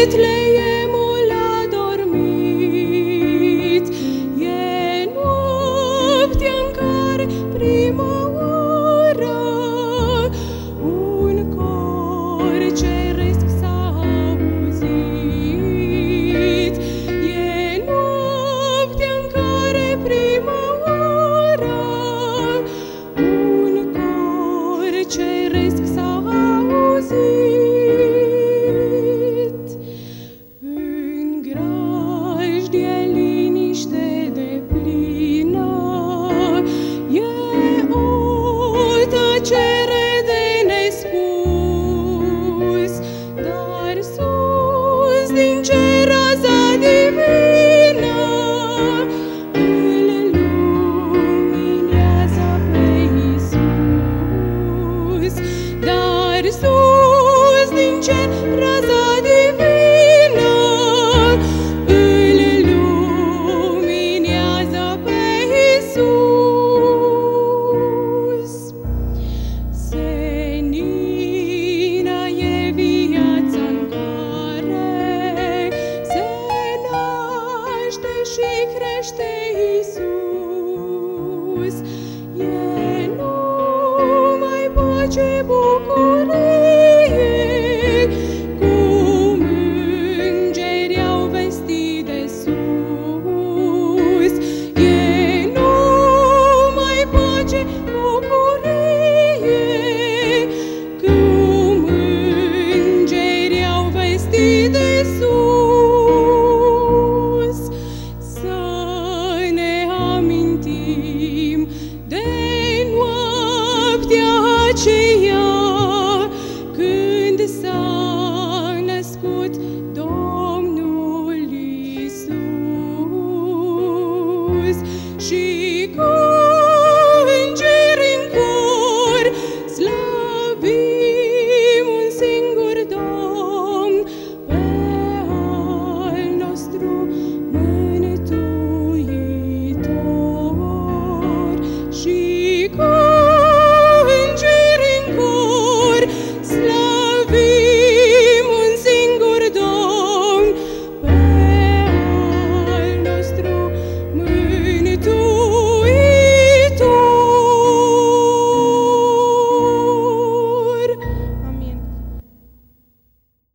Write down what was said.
Betleemul a dormit, e noaptea în care prima oră un cor ceresc s-a auzit. E noaptea în care prima oră un cor ceresc s-a auzit. În grajdie liniște deplină, e o tăcere de nespus, dar sus din cer raza divină îl luminează pe Iisus. Dar sus din cer raza divină îl luminează pe Iisus. Senină e viața în care se naște și crește Iisus. E numai pace, bucurie, cum îngeri au vestit de sus. E numai pace, bucurie, cum îngeri au vestit de sus. Să ne amintim de noaptea aceea când s-a născut Domnul Iisus și cum